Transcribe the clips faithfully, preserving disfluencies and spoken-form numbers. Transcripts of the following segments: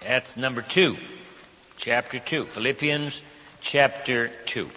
That's number two. Chapter two. Philippians chapter two.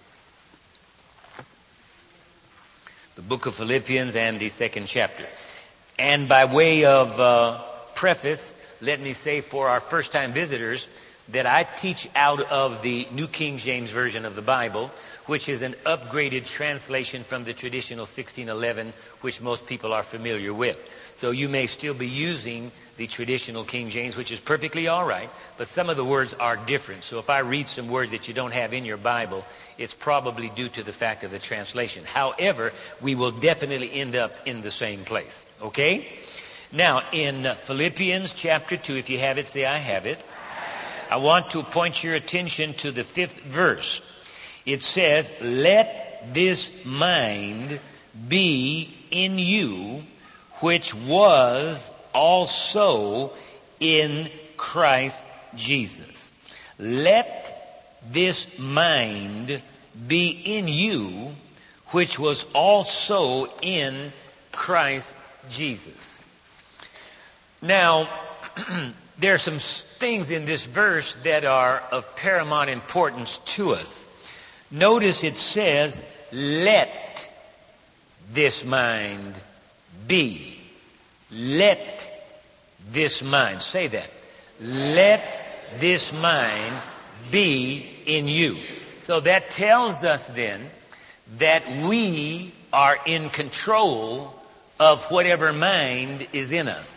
The book of Philippians and the second chapter. And by way of uh, preface, let me say for our first-time visitors that I teach out of the New King James Version of the Bible, which is an upgraded translation from the traditional sixteen eleven, which most people are familiar with. So you may still be using the traditional King James, which is perfectly all right, but some of the words are different. So if I read some words that you don't have in your Bible, it's probably due to the fact of the translation. However, we will definitely end up in the same place. Okay? Now, in Philippians chapter two, if you have it, say I have it. I want to point your attention to the fifth verse. It says, let this mind be in you, which was also in Christ Jesus. Let this mind be in you, which was also in Christ Jesus. Now, there are some things in this verse that are of paramount importance to us. Notice it says, let this mind be. Let this mind. Say that. Let this mind be in you. So that tells us then that we are in control of whatever mind is in us.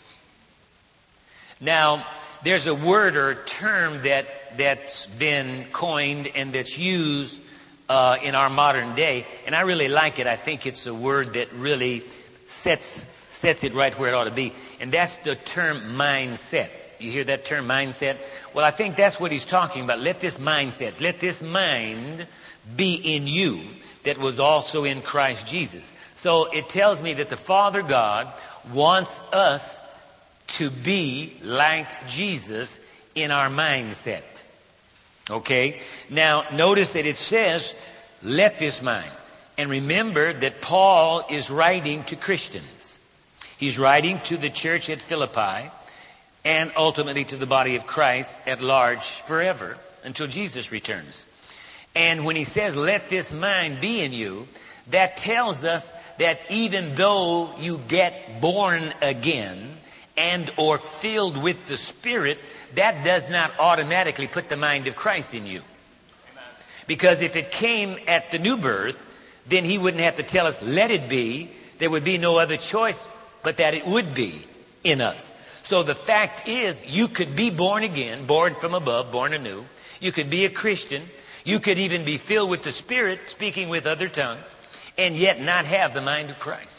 Now, there's a word or term that, that's been coined and that's used uh, in our modern day, and I really like it. I think it's a word that really sets sets it right where it ought to be, and that's the term mindset. You hear that term, mindset? Well, I think that's what he's talking about. Let this mindset, let this mind be in you that was also in Christ Jesus. So it tells me that the Father God wants us to be like Jesus in our mindset. Okay? Now, notice that it says, let this mind. And remember that Paul is writing to Christians. He's writing to the church at Philippi and ultimately to the body of Christ at large forever until Jesus returns. And when he says, let this mind be in you, that tells us that even though you get born again, and or filled with the Spirit, that does not automatically put the mind of Christ in you. Amen. Because if it came at the new birth, then he wouldn't have to tell us, let it be. There would be no other choice but that it would be in us. So the fact is, you could be born again, born from above, born anew. You could be a Christian. You could even be filled with the Spirit, speaking with other tongues, and yet not have the mind of Christ.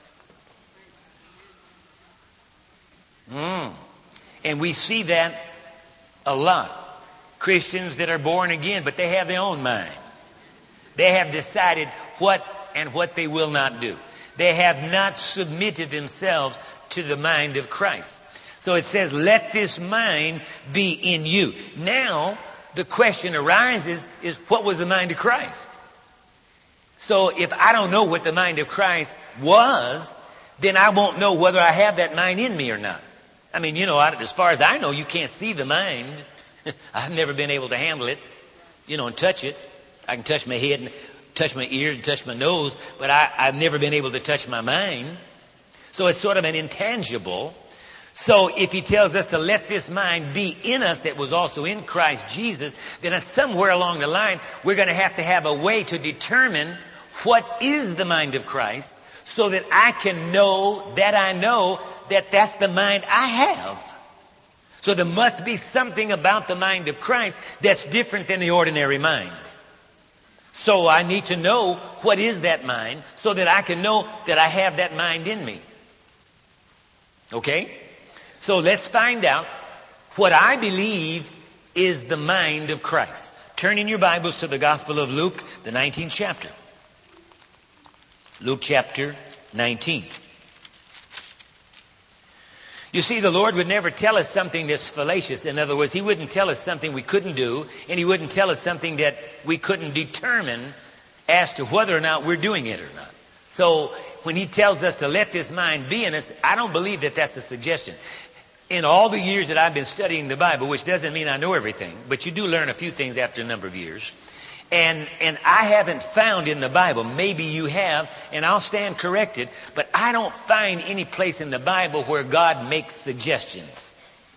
Mm. And we see that a lot. Christians that are born again, but they have their own mind. They have decided what and what they will not do. They have not submitted themselves to the mind of Christ. So it says, let this mind be in you. Now, the question arises is, what was the mind of Christ? So if I don't know what the mind of Christ was, then I won't know whether I have that mind in me or not. I mean, you know, as far as I know, you can't see the mind. I've never been able to handle it, you know, and touch it. I can touch my head and touch my ears and touch my nose, but I, I've never been able to touch my mind. So it's sort of an intangible. So if he tells us to let this mind be in us that was also in Christ Jesus, then somewhere along the line, we're going to have to have a way to determine what is the mind of Christ so that I can know that I know that that's the mind I have. So there must be something about the mind of Christ that's different than the ordinary mind. So I need to know what is that mind so that I can know that I have that mind in me. Okay? So let's find out what I believe is the mind of Christ. Turn in your Bibles to the Gospel of Luke, the nineteenth chapter. Luke chapter nineteen. You see, the Lord would never tell us something that's fallacious. In other words, He wouldn't tell us something we couldn't do, and He wouldn't tell us something that we couldn't determine as to whether or not we're doing it or not. So when He tells us to let this mind be in us, I don't believe that that's a suggestion. In all the years that I've been studying the Bible, which doesn't mean I know everything, but you do learn a few things after a number of years. And, and I haven't found in the Bible, maybe you have, and I'll stand corrected, but I don't find any place in the Bible where God makes suggestions.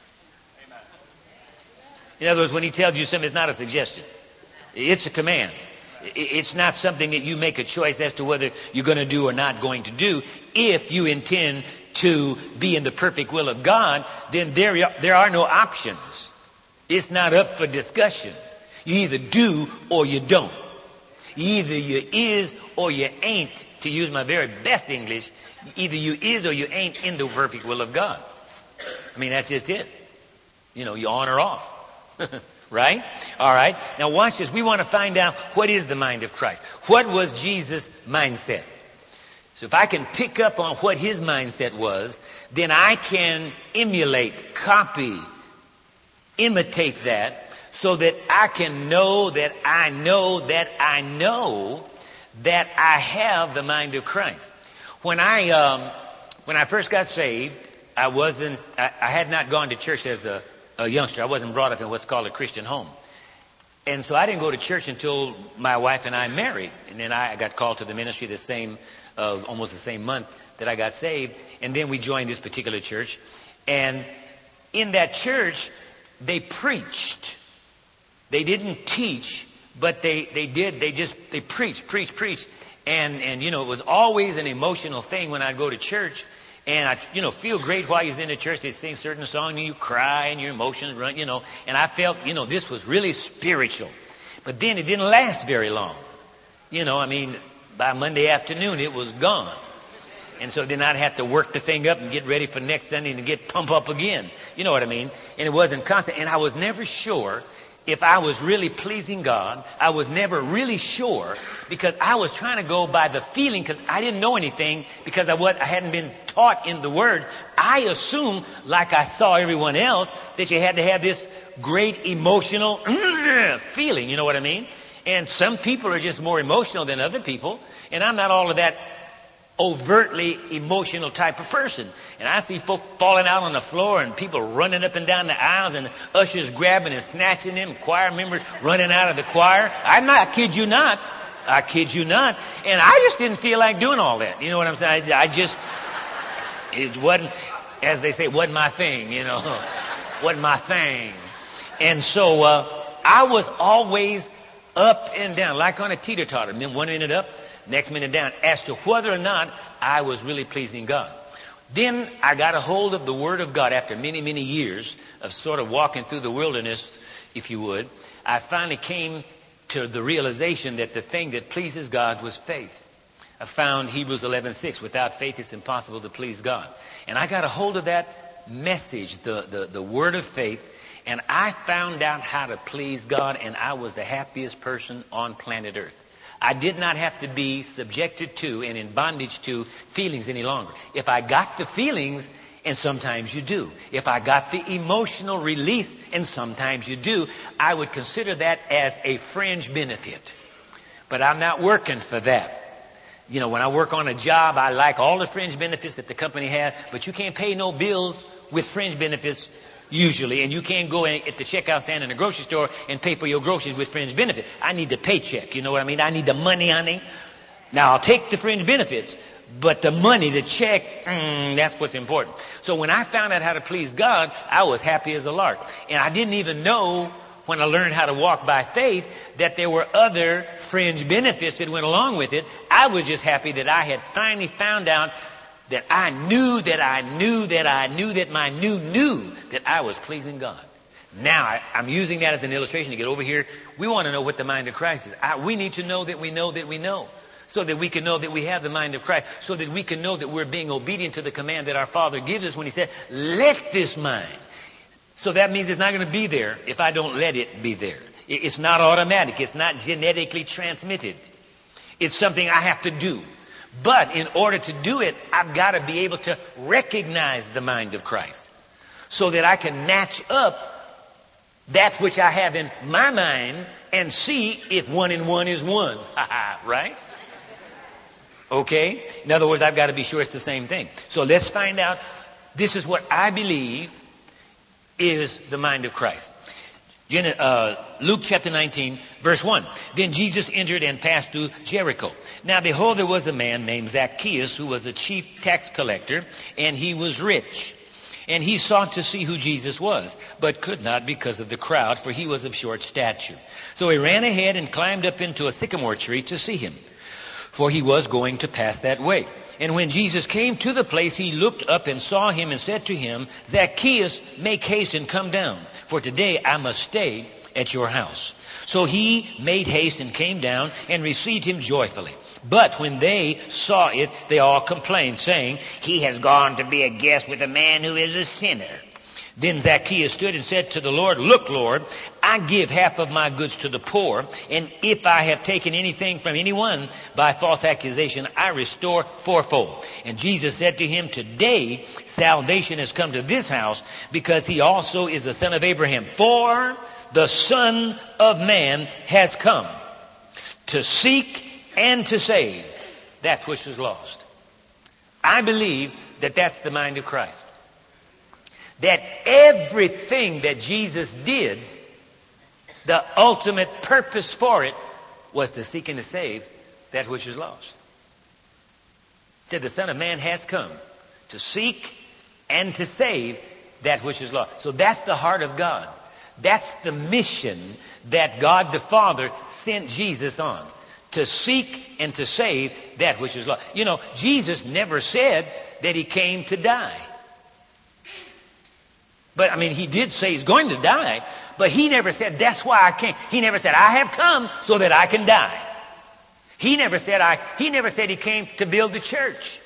In other words, when he tells you something, it's not a suggestion. It's a command. It's not something that you make a choice as to whether you're going to do or not going to do. If you intend to be in the perfect will of God, then there, there are no options. It's not up for discussion. You either do or you don't. Either you is or you ain't, to use my very best English. Either you is or you ain't in the perfect will of God. I mean, that's just it. You know, you on or off. Right? All right. Now watch this. We want to find out what is the mind of Christ. What was Jesus' mindset? So if I can pick up on what his mindset was, then I can emulate, copy, imitate that, so that I can know that I know that I know that I have the mind of Christ. When I um, when I first got saved, I wasn't. I, I had not gone to church as a, a youngster. I wasn't brought up in what's called a Christian home, and so I didn't go to church until my wife and I married, and then I got called to the ministry the same, uh, almost the same month that I got saved, and then we joined this particular church, and in that church they preached. They didn't teach, but they, they did, they just, they preached, preached, preached. And, and, you know, it was always an emotional thing when I'd go to church. And I'd, you know, feel great while you're in the church. They'd sing certain songs and you cry and your emotions run, you know. And I felt, you know, this was really spiritual. But then it didn't last very long. You know, I mean, by Monday afternoon it was gone. And so then I'd have to work the thing up and get ready for next Sunday and get pumped up again. You know what I mean? And it wasn't constant. And I was never sure if I was really pleasing God. I was never really sure because I was trying to go by the feeling because I didn't know anything because I, what, I hadn't been taught in the Word. I assumed, like I saw everyone else, that you had to have this great emotional feeling. You know what I mean? And some people are just more emotional than other people. And I'm not all of that overtly emotional type of person. And I see folk falling out on the floor and people running up and down the aisles and ushers grabbing and snatching them, choir members running out of the choir. I'm not, I kid you not. I kid you not. And I just didn't feel like doing all that. You know what I'm saying? I, I just, it wasn't, as they say, wasn't my thing, you know. Wasn't my thing. And so uh, I was always up and down, like on a teeter-totter. One minute up, next minute down, as to whether or not I was really pleasing God. Then I got a hold of the Word of God after many, many years of sort of walking through the wilderness, if you would. I finally came to the realization that the thing that pleases God was faith. I found Hebrews eleven six, without faith it's impossible to please God. And I got a hold of that message, the, the, the word of faith, and I found out how to please God, and I was the happiest person on planet Earth. I did not have to be subjected to and in bondage to feelings any longer. If I got the feelings, and sometimes you do, if I got the emotional release, and sometimes you do, I would consider that as a fringe benefit. But I'm not working for that. You know, when I work on a job, I like all the fringe benefits that the company has, but you can't pay no bills with fringe benefits usually, and you can't go in at the checkout stand in the grocery store and pay for your groceries with fringe benefit. I need the paycheck, you know what I mean? I need the money, honey. Now, I'll take the fringe benefits, but the money, the check, mm, that's what's important. So when I found out how to please God, I was happy as a lark. And I didn't even know when I learned how to walk by faith that there were other fringe benefits that went along with it. I was just happy that I had finally found out that I knew that I knew that I knew that my knew knew that I was pleasing God. Now, I, I'm using that as an illustration to get over here. We want to know what the mind of Christ is. I, we need to know that we know that we know, so that we can know that we have the mind of Christ, so that we can know that we're being obedient to the command that our Father gives us when He said, let this mind. So that means it's not going to be there if I don't let it be there. It, it's not automatic. It's not genetically transmitted. It's something I have to do. But in order to do it, I've got to be able to recognize the mind of Christ so that I can match up that which I have in my mind and see if one and one is one. Right? Okay? In other words, I've got to be sure it's the same thing. So let's find out. This is what I believe is the mind of Christ. Gen- uh, Luke chapter nineteen, verse one. Then Jesus entered and passed through Jericho. Now behold, there was a man named Zacchaeus who was a chief tax collector, and he was rich. And he sought to see who Jesus was, but could not because of the crowd, for he was of short stature. So he ran ahead and climbed up into a sycamore tree to see him, for he was going to pass that way. And when Jesus came to the place, he looked up and saw him and said to him, Zacchaeus, make haste and come down, for today I must stay at your house. So he made haste and came down and received him joyfully. But when they saw it, they all complained, saying, he has gone to be a guest with a man who is a sinner. Then Zacchaeus stood and said to the Lord, look, Lord, I give half of my goods to the poor, and if I have taken anything from anyone by false accusation, I restore fourfold. And Jesus said to him, today salvation has come to this house, because he also is the son of Abraham. For the Son of Man has come to seek and to save that which is lost. I believe that that's the mind of Christ. That everything that Jesus did, the ultimate purpose for it was to seek and to save that which is lost. He said the Son of Man has come to seek and to save that which is lost. So that's the heart of God. That's the mission that God the Father sent Jesus on. To seek and to save that which is lost. You know, Jesus never said that he came to die. But, I mean, he did say he's going to die, but he never said, that's why I came. He never said, I have come so that I can die. He never said, I, he never said he came to build the church.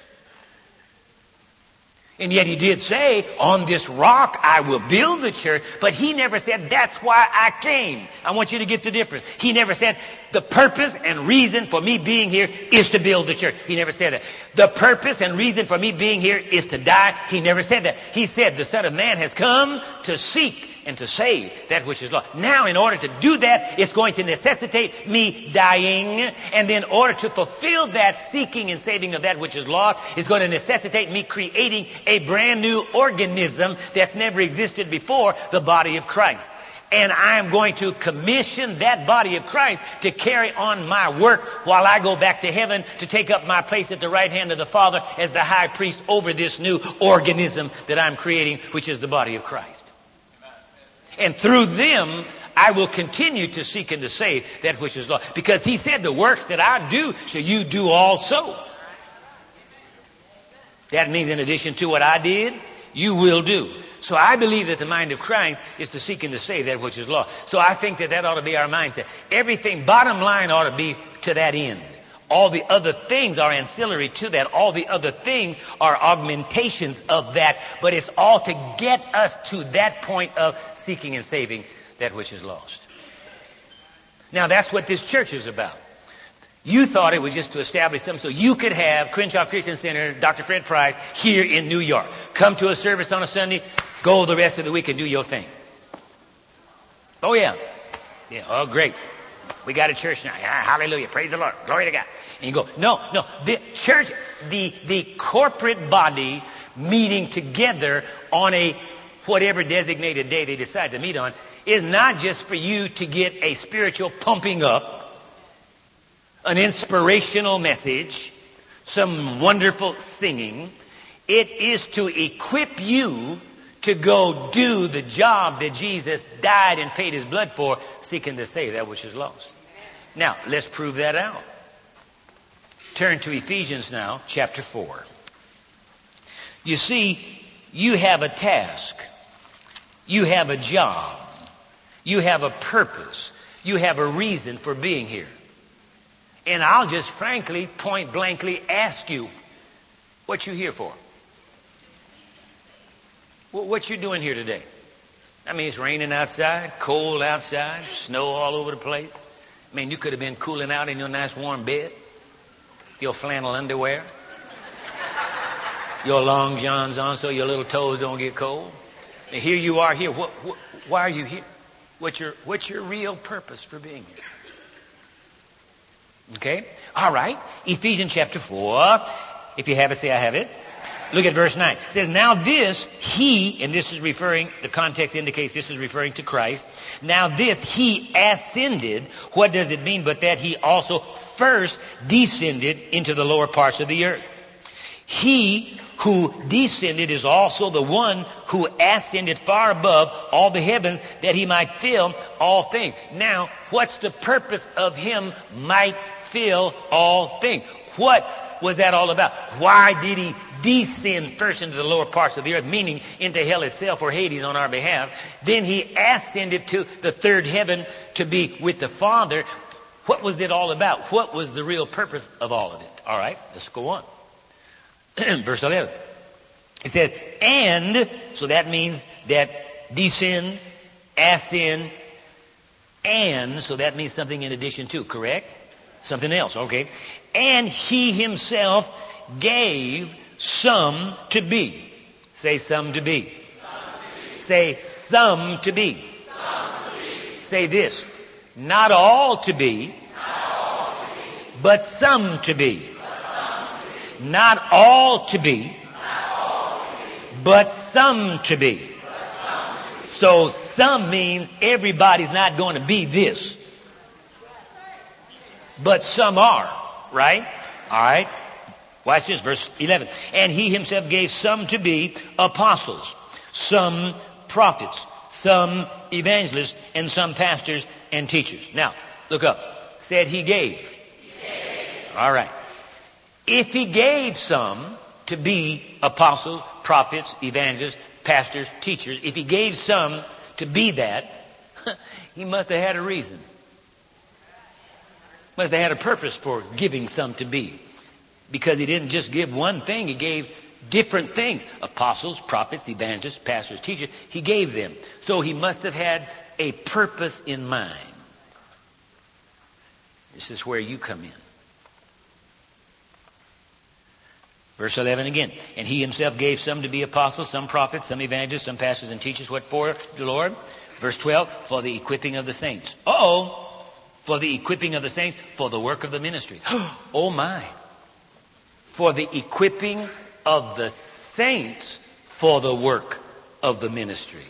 And yet he did say, on this rock I will build the church, but he never said, that's why I came. I want you to get the difference. He never said, the purpose and reason for me being here is to build the church. He never said that. The purpose and reason for me being here is to die. He never said that. He said, the Son of Man has come to seek and to save that which is lost. Now, in order to do that, it's going to necessitate me dying. And then in order to fulfill that seeking and saving of that which is lost, it's going to necessitate me creating a brand new organism that's never existed before, the body of Christ. And I am going to commission that body of Christ to carry on my work while I go back to heaven to take up my place at the right hand of the Father as the high priest over this new organism that I'm creating, which is the body of Christ. And through them, I will continue to seek and to save that which is lost. Because he said, the works that I do shall you do also. That means in addition to what I did, you will do. So I believe that the mind of Christ is to seek and to save that which is lost. So I think that that ought to be our mindset. Everything, bottom line, ought to be to that end. All the other things are ancillary to that. All the other things are augmentations of that. But it's all to get us to that point of seeking and saving that which is lost. Now that's what this church is about. You thought it was just to establish something so you could have Crenshaw Christian Center, Doctor Fred Price, here in New York. Come to a service on a Sunday, go the rest of the week and do your thing. Oh yeah. Yeah, oh great. We got a church now. Yeah, hallelujah. Praise the Lord. Glory to God. And you go, no, no. The church, the, the corporate body meeting together on a whatever designated day they decide to meet on is not just for you to get a spiritual pumping up, an inspirational message, some wonderful singing. It is to equip you to go do the job that Jesus died and paid his blood for, seeking to save that which is lost. Now, let's prove that out. Turn to Ephesians now, chapter four. You see, you have a task. You have a job. You have a purpose. You have a reason for being here. And I'll just frankly, point blankly ask you, what you here for? What you doing here today? I mean, it's raining outside, cold outside, snow all over the place. I mean, you could have been cooling out in your nice warm bed, your flannel underwear, your long johns on so your little toes don't get cold. And here you are here. What, what, why are you here? What's your, what's your real purpose for being here? Okay? All right. Ephesians chapter four. If you have it, say I have it. Look at verse nine. It says, now this he, and this is referring, the context indicates this is referring to Christ. Now this he ascended. What does it mean? But that he also first descended into the lower parts of the earth. He who descended is also the one who ascended far above all the heavens that he might fill all things. Now, what's the purpose of him might fill all things? What was that all about? Why did he descend first into the lower parts of the earth, meaning into hell itself or Hades on our behalf? Then he ascended to the third heaven to be with the Father. What was it all about? What was the real purpose of all of it? All right, let's go on. Verse eleven. It says, and, so that means that descend, ascend, and, so that means something in addition to, correct? Something else, okay. And he himself gave some to be. Say some to be. Some to be. Say some to be. Some to be. Say this, not all to be, not all to be. But some to be. Not all to be, but some to be. So some means everybody's not going to be this. But some are, right? All right. Watch this, verse eleven. And he himself gave some to be apostles, some prophets, some evangelists, and some pastors and teachers. Now, look up. Said he gave. He gave. All right. If he gave some to be apostles, prophets, evangelists, pastors, teachers, if he gave some to be that, he must have had a reason. Must have had a purpose for giving some to be. Because he didn't just give one thing, he gave different things. Apostles, prophets, evangelists, pastors, teachers, he gave them. So he must have had a purpose in mind. This is where you come in. Verse eleven again. And he himself gave some to be apostles, some prophets, some evangelists, some pastors and teachers. What for, the Lord? Verse twelve, for the equipping of the saints. Oh, for the equipping of the saints, for the work of the ministry. Oh my. For the equipping of the saints for the work of the ministry.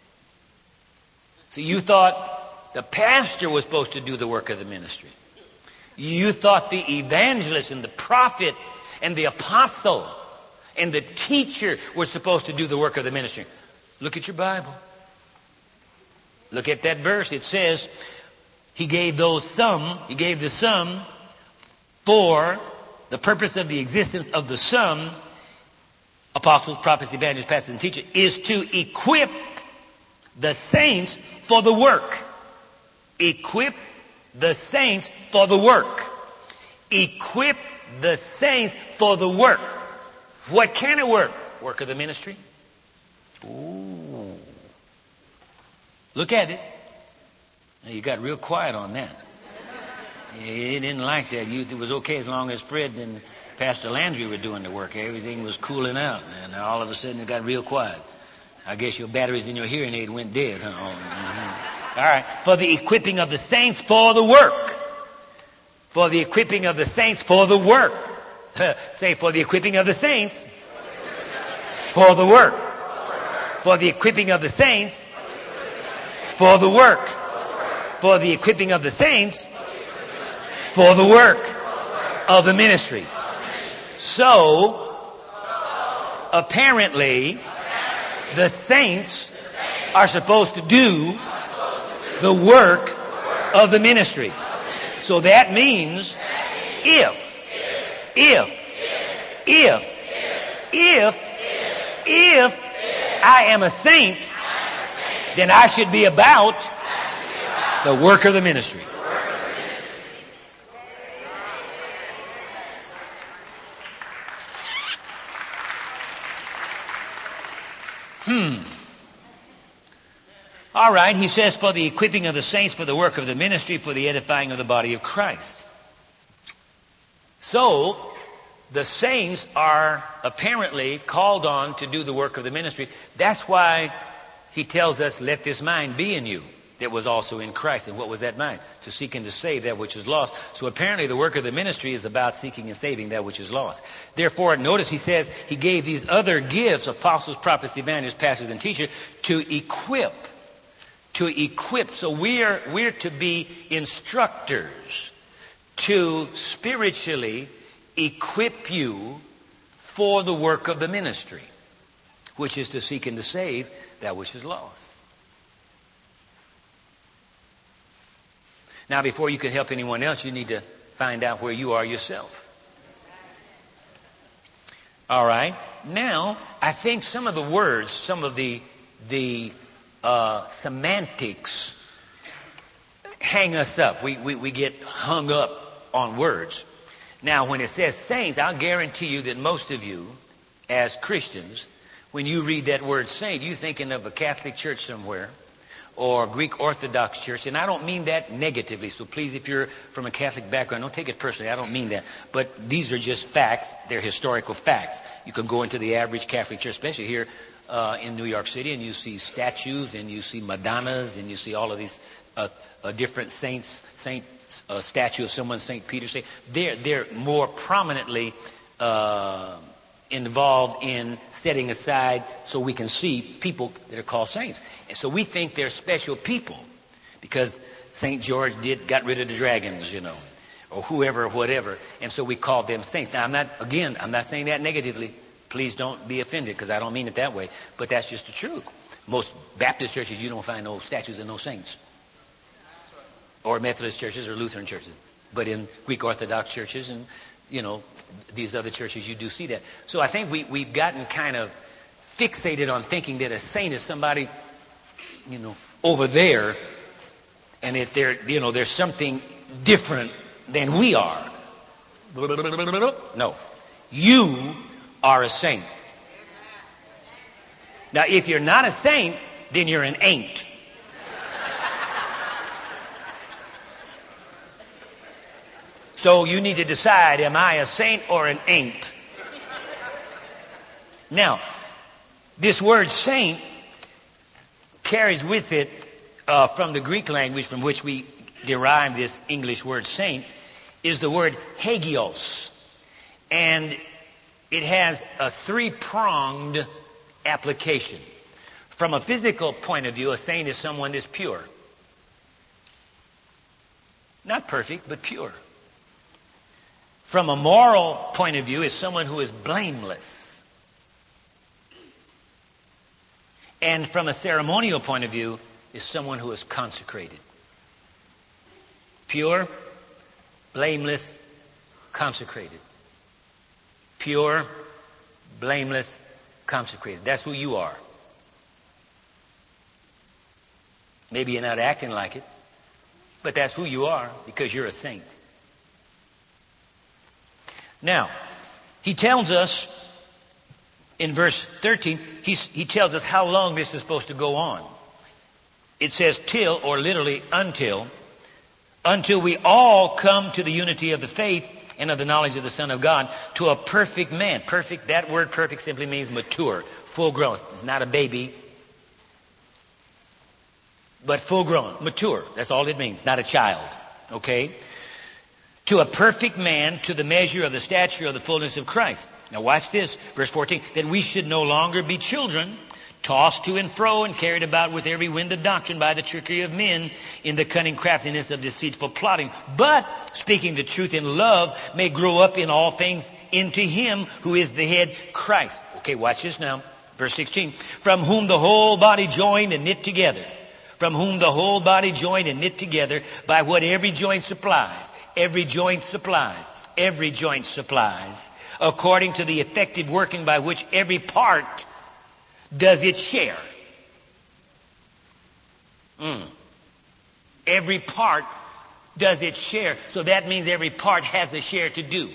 So you thought the pastor was supposed to do the work of the ministry. You thought the evangelist and the prophet and the apostle and the teacher were supposed to do the work of the ministry. Look at your Bible. Look at that verse. It says, he gave those some, he gave the some for the purpose of the existence of the some, apostles, prophets, evangelists, pastors, and teachers, is to equip the saints for the work. Equip the saints for the work. Equip the saints for the work. What kind of work? Work of the ministry. Ooh. Look at it. Now you got real quiet on that. You didn't like that. You, it was okay as long as Fred and Pastor Landry were doing the work. Everything was cooling out. And all of a sudden it got real quiet. I guess your batteries in your hearing aid went dead, huh? Mm-hmm. All right. For the equipping of the saints for the work. For the equipping of the saints for the work. Say, for the equipping of the saints for the work. For the equipping of the saints for the work. For the equipping of the saints for the work of the ministry. So, apparently, the saints are supposed to do the work of the ministry. So that means if, if, if, if, if I am a saint, then I should be about the work of the ministry. Hmm. All right, he says, for the equipping of the saints, for the work of the ministry, for the edifying of the body of Christ. So, the saints are apparently called on to do the work of the ministry. That's why he tells us, let this mind be in you. that was also in Christ. And what was that mind? To seek and to save that which is lost. So apparently the work of the ministry is about seeking and saving that which is lost. Therefore, notice he says he gave these other gifts, apostles, prophets, evangelists, pastors, and teachers, to equip. To equip. So we're, we're to be instructors to spiritually equip you for the work of the ministry, which is to seek and to save that which is lost. Now, before you can help anyone else, you need to find out where you are yourself. All right. Now, I think some of the words, some of the the uh, semantics hang us up. We, we we get hung up on words. Now, when it says saints, I'll guarantee you that most of you, as Christians, when you read that word saint, you're thinking of a Catholic church somewhere or a Greek Orthodox church. And I don't mean that negatively. So please, if you're from a Catholic background, don't take it personally. I don't mean that. But these are just facts. They're historical facts. You can go into the average Catholic church, especially here uh, in New York City, and you see statues, and you see Madonnas, and you see all of these uh, uh, different saints, saint uh, statue of someone, Saint Peter. Say they're they're more prominently uh, involved in setting aside so we can see people that are called saints. And so we think they're special people because Saint George did got rid of the dragons, you know, or whoever, whatever. And so we call them saints. Now, I'm not, again, I'm not saying that negatively. Please don't be offended because I don't mean it that way. But that's just the truth. Most Baptist churches, you don't find no statues and no saints. Or Methodist churches or Lutheran churches. But in Greek Orthodox churches and, you know, these other churches, you do see that. So I think we, we've gotten kind of fixated on thinking that a saint is somebody, you know, over there, and if they're, you know, there's something different than we are. No. You are a saint. Now, if you're not a saint, then you're an ain't. So you need to decide, am I a saint or an ain't? Now, this word saint carries with it, uh, from the Greek language from which we derive this English word saint, is the word hagios. And it has a three-pronged application. From a physical point of view, a saint is someone that's pure. Not perfect, but pure. From a moral point of view, is someone who is blameless. And from a ceremonial point of view, is someone who is consecrated. Pure, blameless, consecrated. Pure, blameless, consecrated. That's who you are. Maybe you're not acting like it, but that's who you are because you're a saint. Now, he tells us in verse thirteen, he's, he tells us how long this is supposed to go on. It says till, or literally until, until we all come to the unity of the faith and of the knowledge of the Son of God, to a perfect man. Perfect, that word perfect simply means mature, full grown. It's not a baby, but full grown, mature. That's all it means, not a child. Okay? To a perfect man, to the measure of the stature of the fullness of Christ. Now watch this, verse fourteen. That we should no longer be children, tossed to and fro and carried about with every wind of doctrine by the trickery of men in the cunning craftiness of deceitful plotting. But, speaking the truth in love, may grow up in all things into him who is the head, Christ. Okay, watch this now. Verse sixteen. From whom the whole body joined and knit together. From whom the whole body joined and knit together by what every joint supplies. Every joint supplies. Every joint supplies. According to the effective working by which every part does its share. Mm. Every part does its share. So that means every part has a share to do.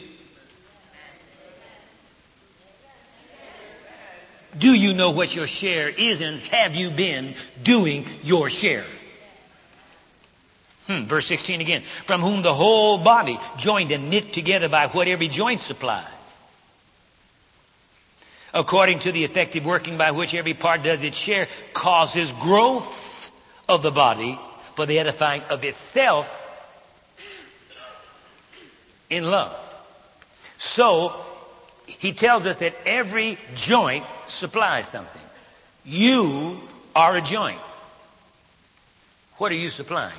Do you know what your share is, and have you been doing your share? Hmm, verse sixteen again. From whom the whole body, joined and knit together by what every joint supplies, according to the effective working by which every part does its share, causes growth of the body for the edifying of itself in love. So, he tells us that every joint supplies something. You are a joint. What are you supplying?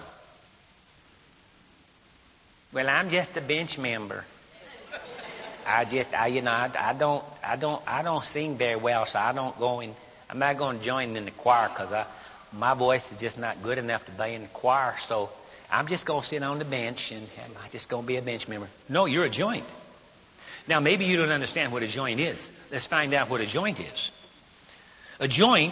Well, I'm just a bench member. I just, I, you know, I, I don't, I don't, I don't sing very well, so I don't go in. I'm not going to join in the choir because I, my voice is just not good enough to be in the choir. So I'm just going to sit on the bench and I'm just going to be a bench member. No, you're a joint. Now, maybe you don't understand what a joint is. Let's find out what a joint is. A joint,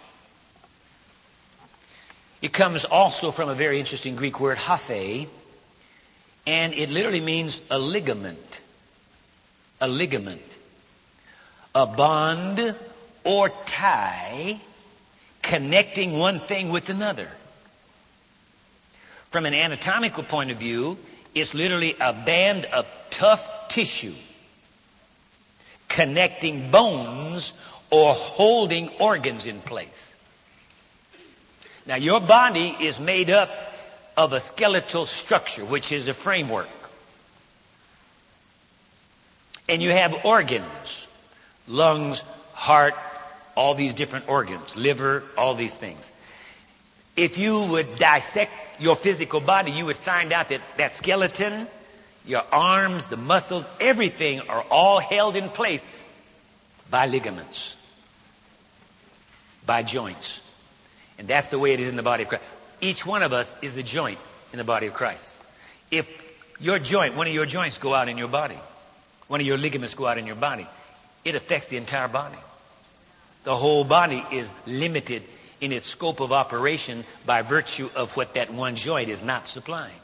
it comes also from a very interesting Greek word, haphe, and it literally means a ligament. A ligament. A bond or tie connecting one thing with another. From an anatomical point of view, it's literally a band of tough tissue connecting bones or holding organs in place. Now, your body is made up of a skeletal structure, which is a framework. And you have organs, lungs, heart, all these different organs, liver, all these things. If you would dissect your physical body, you would find out that that skeleton, your arms, the muscles, everything are all held in place by ligaments, by joints. And that's the way it is in the body of Christ. Each one of us is a joint in the body of Christ. If your joint, one of your joints go out in your body, one of your ligaments go out in your body, it affects the entire body. The whole body is limited in its scope of operation by virtue of what that one joint is not supplying.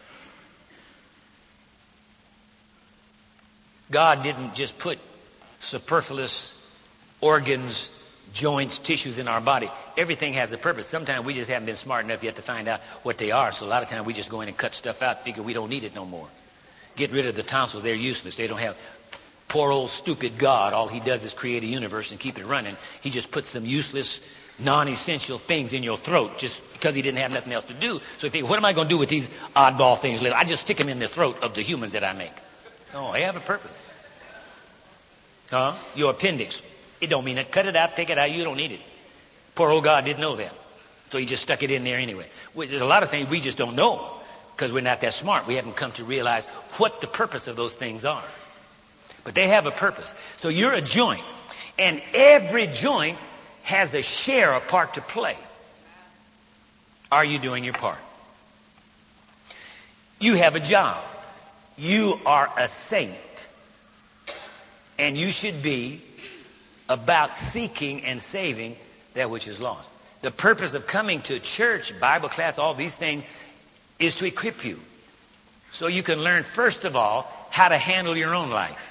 God didn't just put superfluous organs, joints, tissues in our body. Everything has a purpose. Sometimes we just haven't been smart enough yet to find out what they are. So a lot of times we just go in and cut stuff out, figure we don't need it no more. Get rid of the tonsils. They're useless. They don't have... Poor old stupid God, all he does is create a universe and keep it running. He just puts some useless, non-essential things in your throat just because he didn't have nothing else to do. So you think, what am I going to do with these oddball things? I just stick them in the throat of the human that I make. Oh, they have a purpose. Huh? Your appendix. It don't mean it. Cut it out, take it out. You don't need it. Poor old God didn't know that. So he just stuck it in there anyway. There's a lot of things we just don't know because we're not that smart. We haven't come to realize what the purpose of those things are. But they have a purpose. So you're a joint. And every joint has a share, a part to play. Are you doing your part? You have a job. You are a saint. And you should be about seeking and saving that which is lost. The purpose of coming to church, Bible class, all these things, is to equip you. So you can learn, first of all, how to handle your own life.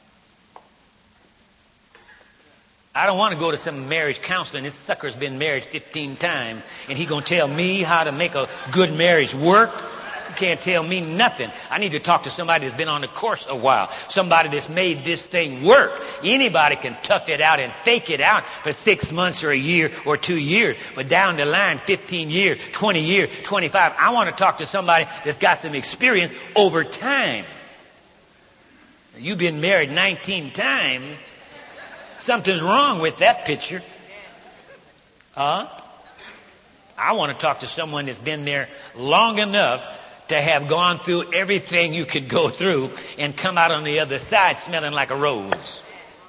I don't want to go to some marriage counselor and this sucker's been married fifteen times and he going to tell me how to make a good marriage work. You can't tell me nothing. I need to talk to somebody that's been on the course a while. Somebody that's made this thing work. Anybody can tough it out and fake it out for six months or a year or two years. But down the line, fifteen years, twenty years, twenty-five. I want to talk to somebody that's got some experience over time. You've been married nineteen times. Something's wrong with that picture. Huh? I want to talk to someone that's been there long enough to have gone through everything you could go through and come out on the other side smelling like a rose.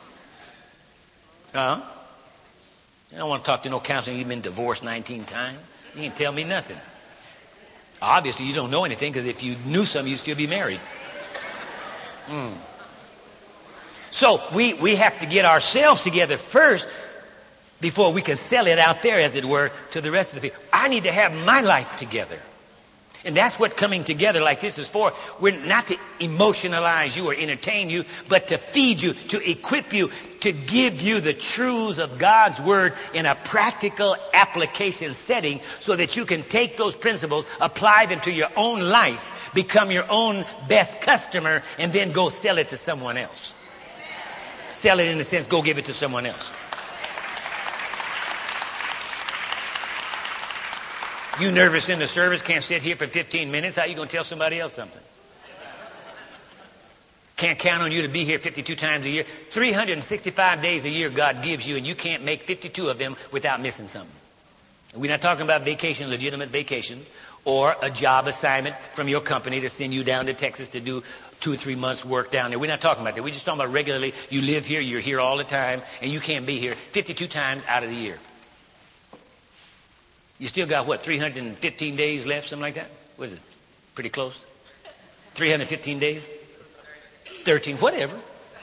Huh? I don't want to talk to no counselor. You've been divorced nineteen times. You can't tell me nothing. Obviously, you don't know anything because if you knew something, you'd still be married. Hmm. So we, we have to get ourselves together first before we can sell it out there, as it were, to the rest of the people. I need to have my life together. And that's what coming together like this is for. We're not to emotionalize you or entertain you, but to feed you, to equip you, to give you the truths of God's Word in a practical application setting so that you can take those principles, apply them to your own life, become your own best customer, and then go sell it to someone else. Sell it in the sense, go give it to someone else. You nervous in the service, can't sit here for fifteen minutes. How are you going to tell somebody else something? Can't count on you to be here fifty-two times a year. three hundred sixty-five days a year God gives you, and you can't make fifty-two of them without missing something. We're not talking about vacation, legitimate vacation, or a job assignment from your company to send you down to Texas to do two or three months work down there. We're not talking about that. We're just talking about regularly. You live here, you're here all the time, and you can't be here fifty-two times out of the year. You still got, what, three hundred fifteen days left, something like that? What is it? Pretty close? three hundred fifteen days? thirteen, whatever.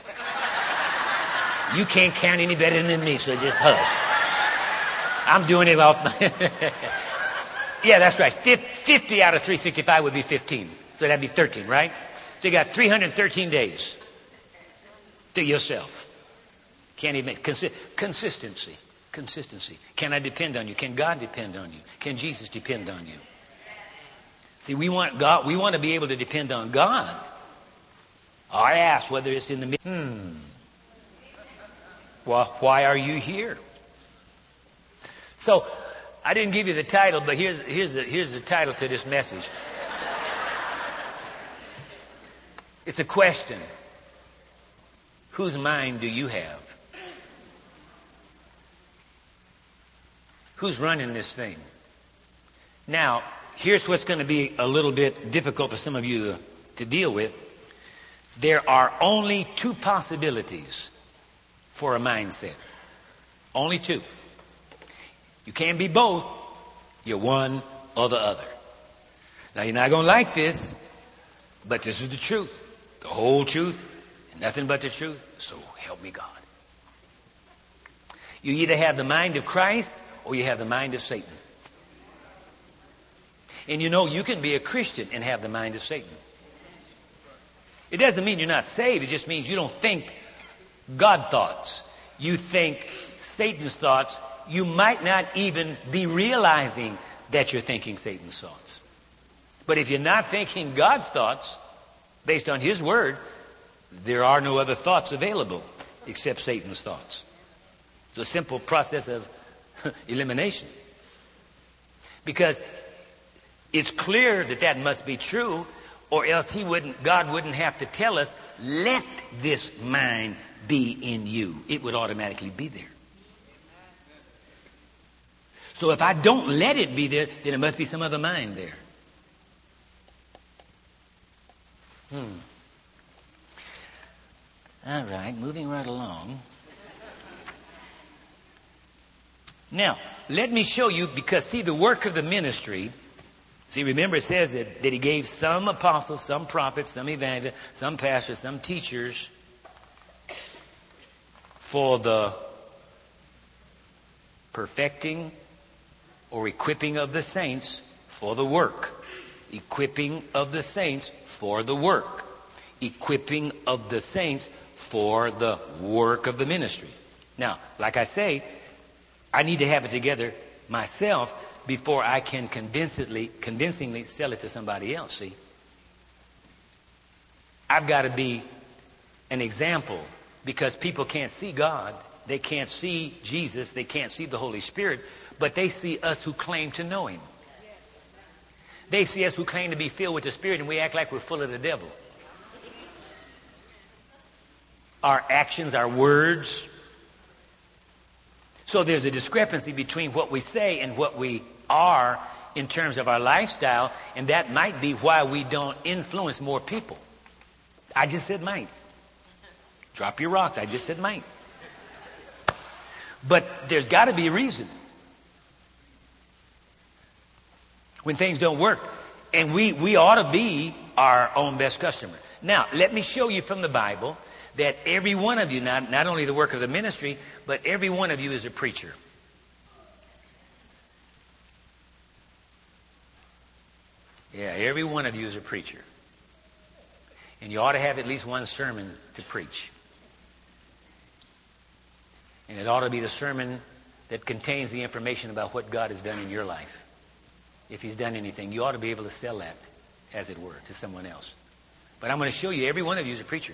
You can't count any better than me, so just hush. I'm doing it off my... Yeah, that's right. fifty out of three hundred sixty-five would be fifteen. So that'd be thirteen, right? So you got three hundred thirteen days to yourself. Can't even... Consi- consistency. Consistency. Can I depend on you? Can God depend on you? Can Jesus depend on you? See, we want God... We want to be able to depend on God. I ask whether it's in the... Hmm. Well, why are you here? So... I didn't give you the title, but here's, here's, the, here's the title to this message. It's a question. Whose mind do you have? Who's running this thing? Now, here's what's going to be a little bit difficult for some of you to, to deal with. There are only two possibilities for a mindset. Only two. You can't be both. You're one or the other. Now, you're not going to like this, but this is the truth. The whole truth, and nothing but the truth. So help me God. You either have the mind of Christ or you have the mind of Satan. And you know, you can be a Christian and have the mind of Satan. It doesn't mean you're not saved. It just means you don't think God thoughts. You think Satan's thoughts. You might not even be realizing that you're thinking Satan's thoughts. But if you're not thinking God's thoughts, based on His Word, there are no other thoughts available except Satan's thoughts. It's a simple process of elimination. Because it's clear that that must be true, or else He wouldn't, God wouldn't have to tell us, let this mind be in you. It would automatically be there. So if I don't let it be there, then it must be some other mind there. Hmm. All right, moving right along. Now, let me show you, because see, the work of the ministry, see, remember it says that, that He gave some apostles, some prophets, some evangelists, some pastors, some teachers for the perfecting or equipping of the saints for the work. Equipping of the saints for the work. Equipping of the saints for the work of the ministry. Now, like I say, I need to have it together myself before I can convincingly, convincingly sell it to somebody else, see? I've got to be an example, because people can't see God. They can't see Jesus. They can't see the Holy Spirit. But they see us who claim to know Him. They see us who claim to be filled with the Spirit, and we act like we're full of the devil. Our actions, our words. So there's a discrepancy between what we say and what we are in terms of our lifestyle, and that might be why we don't influence more people. I just said might. Drop your rocks. I just said might. But there's got to be a reason. When things don't work. And we, we ought to be our own best customer. Now, let me show you from the Bible that every one of you, not, not only the work of the ministry, but every one of you is a preacher. Yeah, every one of you is a preacher. And you ought to have at least one sermon to preach. And it ought to be the sermon that contains the information about what God has done in your life. If He's done anything, you ought to be able to sell that, as it were, to someone else. But I'm going to show you, every one of you is a preacher.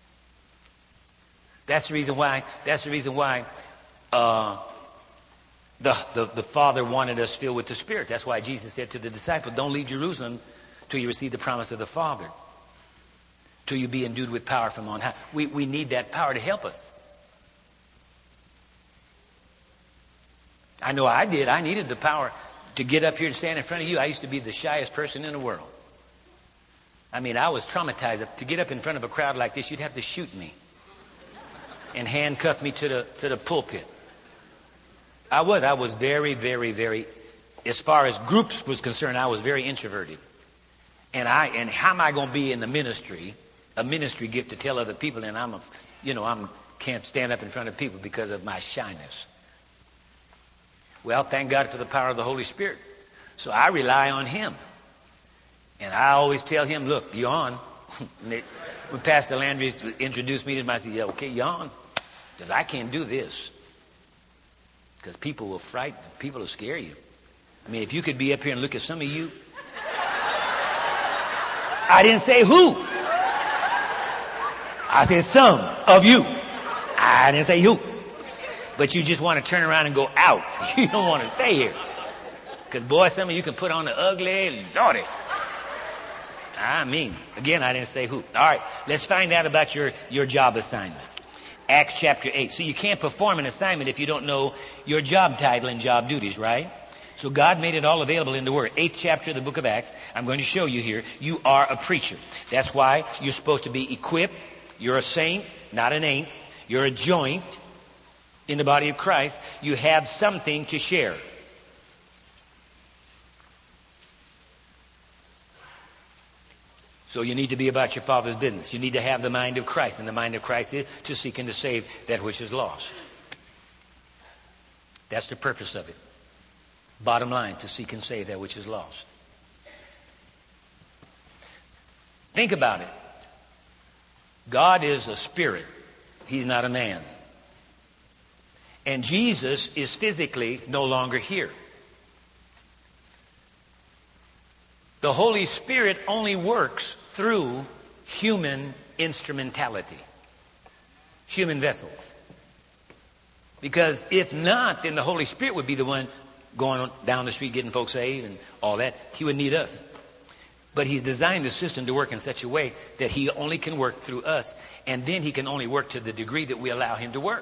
That's the reason why, that's the reason why uh, The, the, the Father wanted us filled with the Spirit. That's why Jesus said to the disciples, don't leave Jerusalem till you receive the promise of the Father, till you be endued with power from on high. We, we need that power to help us. I know I did. I needed the power to get up here and stand in front of you. I used to be the shyest person in the world. I mean, I was traumatized. To get up in front of a crowd like this, you'd have to shoot me and handcuff me to the, to the pulpit. I was. I was very, very, very, as far as groups was concerned, I was very introverted. And I, and how am I going to be in the ministry, a ministry gift to tell other people, and I'm a, you know, I'm, can't stand up in front of people because of my shyness. Well, thank God for the power of the Holy Spirit. So I rely on Him. And I always tell Him, look, you on. When Pastor Landry introduced me to him, I said, yeah, okay, you on. Because I can't do this. Because people will frighten, people will scare you. I mean, if you could be up here and look at some of you. I didn't say who. I said some of you. I didn't say who. But you just want to turn around and go out. You don't want to stay here. Because, boy, some of you can put on the ugly, Lordy. I mean, again, I didn't say who. All right, let's find out about your, your job assignment. Acts chapter eight. So you can't perform an assignment if you don't know your job title and job duties, right? So God made it all available in the Word. Eighth chapter of the book of Acts. I'm going to show you here. You are a preacher. That's why you're supposed to be equipped. You're a saint, not an ain't. You're a joint in the body of Christ. You have something to share. So you need to be about your Father's business. You need to have the mind of Christ. And the mind of Christ is to seek and to save that which is lost. That's the purpose of it. Bottom line, to seek and save that which is lost. Think about it. God is a spirit. He's not a man. And Jesus is physically no longer here. The Holy Spirit only works through human instrumentality, human vessels. Because if not, then the Holy Spirit would be the one going down the street getting folks saved and all that. He would need us. But He's designed the system to work in such a way that He only can work through us. And then He can only work to the degree that we allow Him to work.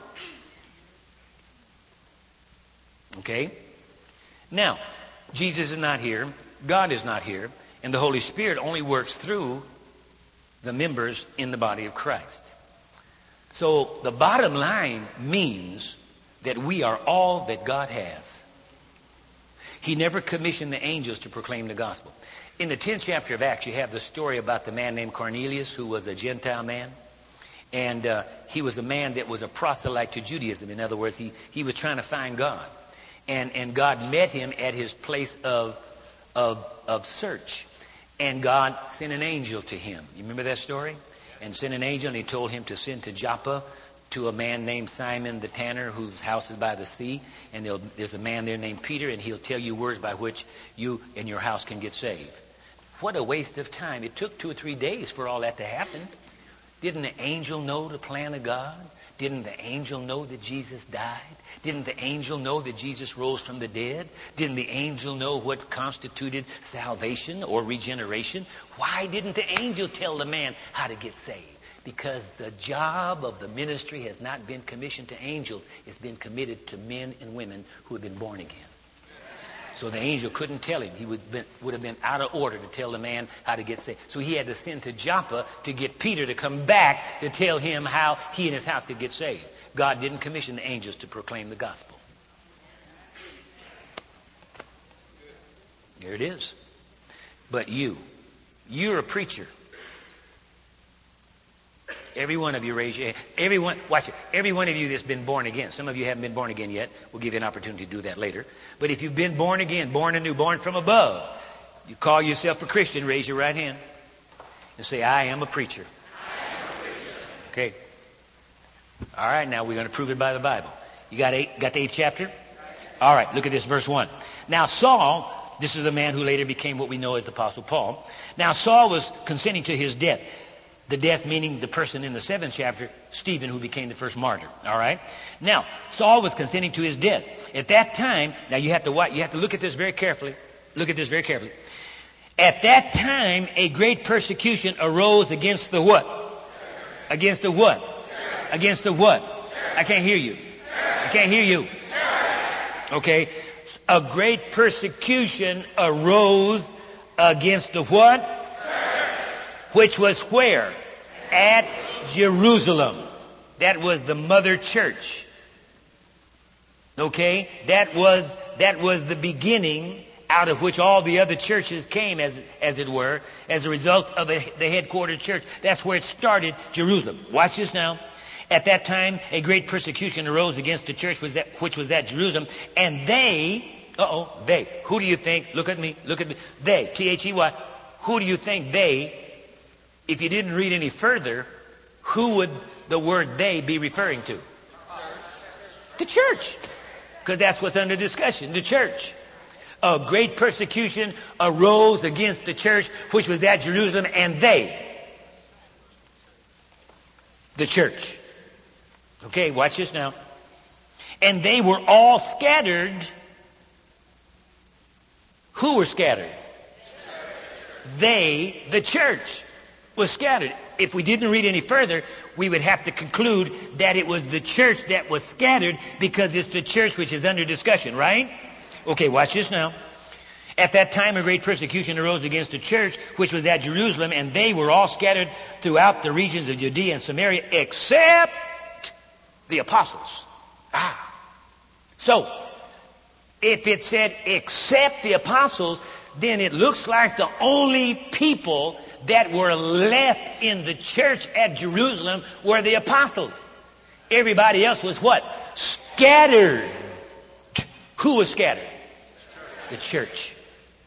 Okay? Now, Jesus is not here. God is not here. And the Holy Spirit only works through the members in the body of Christ. So the bottom line means that we are all that God has. He never commissioned the angels to proclaim the gospel. In the tenth chapter of Acts, you have the story about the man named Cornelius, who was a Gentile man. And uh, he was a man that was a proselyte to Judaism. In other words, he, he was trying to find God. And, and God met him at his place of, of, of search. And God sent an angel to him. You remember that story? And sent an angel, and He told him to send to Joppa to a man named Simon the tanner, whose house is by the sea. And there's a man there named Peter, and he'll tell you words by which you and your house can get saved. What a waste of time. It took two or three days for all that to happen. Didn't the angel know the plan of God? Didn't the angel know that Jesus died? Didn't the angel know that Jesus rose from the dead? Didn't the angel know what constituted salvation or regeneration? Why didn't the angel tell the man how to get saved? Because the job of the ministry has not been commissioned to angels. It's been committed to men and women who have been born again. So the angel couldn't tell him. He would, been, would have been out of order to tell the man how to get saved. So he had to send to Joppa to get Peter to come back to tell him how he and his house could get saved. God didn't commission the angels to proclaim the gospel. There it is. But you, you're a preacher. Every one of you raise your hand. Every one, watch it. Every one of you that's been born again. Some of you haven't been born again yet. We'll give you an opportunity to do that later. But if you've been born again, born anew, born from above, you call yourself a Christian, raise your right hand and say, I am a preacher. I am a preacher. Okay. All right, now we're going to prove it by the Bible. You got eight, got the eighth chapter? All right, look at this, verse one. Now Saul, this is the man who later became what we know as the Apostle Paul. Now Saul was consenting to his death. The death meaning the person in the seventh chapter, Stephen, who became the first martyr. All right. Now, Saul was consenting to his death. At that time, now you have to you have to look at this very carefully. Look at this very carefully. At that time, a great persecution arose against the what? Against the what? Against the what? I can't hear you. I can't hear you. Okay. A great persecution arose against the what? Which was where? At Jerusalem. That was the mother church. Okay? That was, that was the beginning out of which all the other churches came, as, as it were, as a result of a, the headquarters church. That's where it started, Jerusalem. Watch this now. At that time, a great persecution arose against the church was at, which was at Jerusalem, and they, uh-oh, they, who do you think, look at me, look at me, they, T H E Y, who do you think they, if you didn't read any further, who would the word they be referring to? The church. Because that's what's under discussion, the church. A great persecution arose against the church which was at Jerusalem, and they, the church. Okay, watch this now. And they were all scattered. Who were scattered? They, the church, was scattered. If we didn't read any further, we would have to conclude that it was the church that was scattered because it's the church which is under discussion, right? Okay, watch this now. At that time, a great persecution arose against the church which was at Jerusalem, and they were all scattered throughout the regions of Judea and Samaria, except the apostles. Ah. So, if it said except the apostles, then it looks like the only people that were left in the church at Jerusalem were the apostles. Everybody else was what? Scattered. Who was scattered? The church.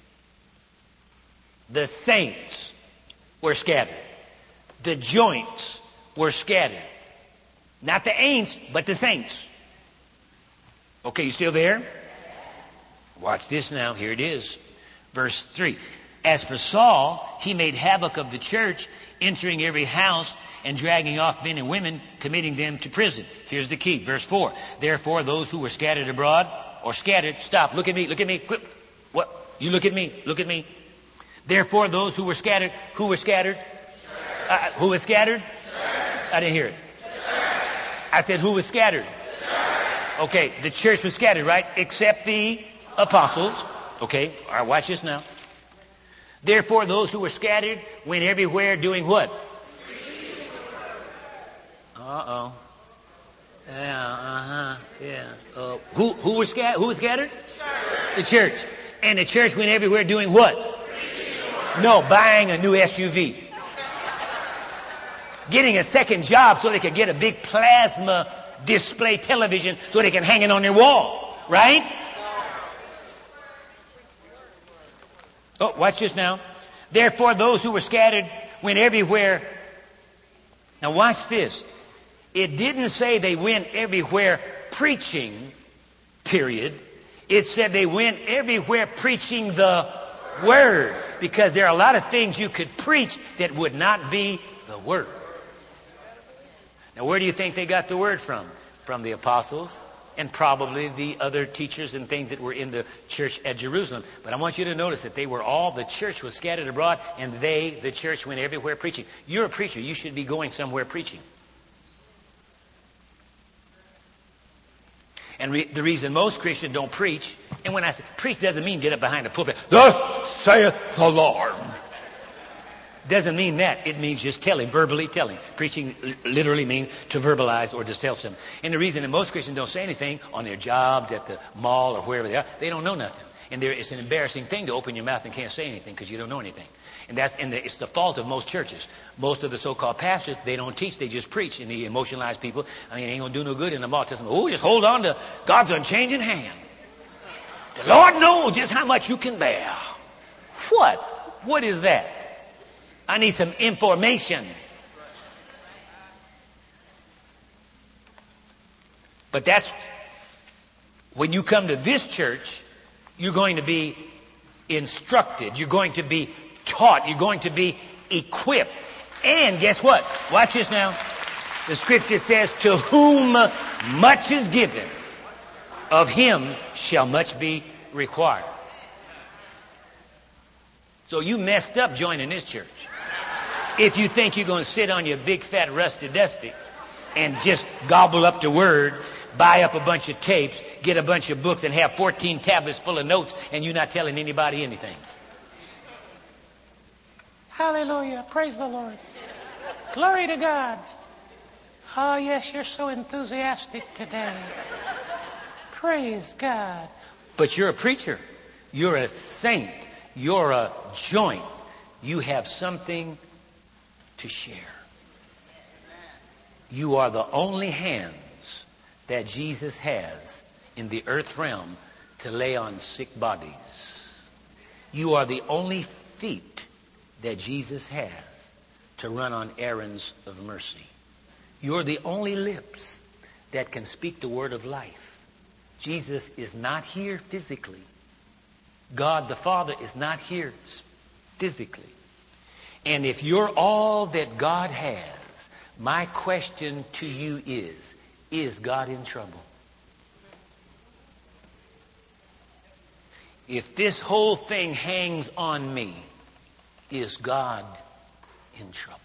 The saints were scattered. The joints were scattered. Not the ain'ts, but the saints. Okay, you still there? Watch this now. Here it is. Verse three. As for Saul, he made havoc of the church, entering every house and dragging off men and women, committing them to prison. Here's the key. Verse four. Therefore, those who were scattered abroad, or scattered, stop, look at me, look at me, quick. What? You look at me, look at me. Therefore, those who were scattered, who were scattered? Uh, who was scattered? I didn't hear it. I said, who was scattered? Okay, the church was scattered, right? Except the apostles. Okay, all right, watch this now. Therefore, those who were scattered went everywhere doing what? Uh-oh. Yeah, uh-huh, yeah. Uh, who, who was scattered? Who was scattered? The church. And the church went everywhere doing what? No, buying a new S U V. Getting a second job so they could get a big plasma display television so they can hang it on their wall. Right? Oh, watch this now. Therefore, those who were scattered went everywhere. Now, watch this. It didn't say they went everywhere preaching, period. It said they went everywhere preaching the word. Because there are a lot of things you could preach that would not be the word. Now, where do you think they got the word from? From the apostles and probably the other teachers and things that were in the church at Jerusalem. But I want you to notice that they were all, the church was scattered abroad, and they, the church, went everywhere preaching. You're a preacher. You should be going somewhere preaching. And re- the reason most Christians don't preach, and when I say preach doesn't mean get up behind a pulpit, thus saith the Lord. Doesn't mean that. It means just telling, verbally telling. Preaching literally means to verbalize or just tell something. And the reason that most Christians don't say anything on their jobs, at the mall, or wherever they are, they don't know nothing. And there, it's an embarrassing thing to open your mouth and can't say anything because you don't know anything. And that's and the, it's the fault of most churches. Most of the so-called pastors, they don't teach, they just preach. And they emotionalize people. I mean, it ain't going to do no good in the mall. Tell them, oh, just hold on to God's unchanging hand. The Lord knows just how much you can bear. What? What is that? I need some information. But that's, when you come to this church, you're going to be instructed. You're going to be taught. You're going to be equipped. And guess what? Watch this now. The scripture says, to whom much is given, of him shall much be required. So you messed up joining this church. If you think you're going to sit on your big fat rusty dusty and just gobble up the word, buy up a bunch of tapes, get a bunch of books, and have fourteen tablets full of notes, and you're not telling anybody anything. Hallelujah. Praise the Lord. Glory to God. Oh, yes, you're so enthusiastic today. Praise God. But you're a preacher. You're a saint. You're a joint. You have something to share. You are the only hands that Jesus has in the earth realm to lay on sick bodies. You are the only feet that Jesus has to run on errands of mercy. You're the only lips that can speak the word of life. Jesus is not here physically. God the Father is not here physically. And if you're all that God has, my question to you is, is God in trouble? If this whole thing hangs on me, is God in trouble?